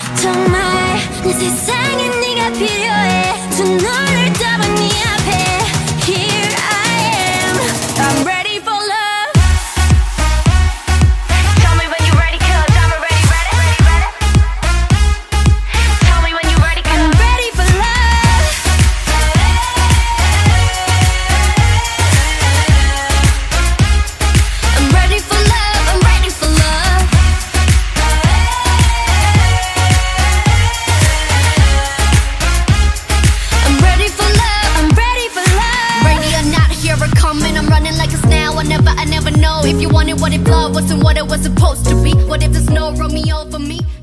정말 내 세상에 네가 필요해 두 눈을 떠본 네 앞에 Here I am I'm ready for love Tell me when you're ready cause I'm already ready Tell me when you're ready cause I'm ready for love I'm ready for love I'm ready for love I'm ready for love I'm ready for love Ready or not here I come and I'm running like a snail I never know if you wanted what it love wasn't what it was supposed to be What if there's no Romeo for me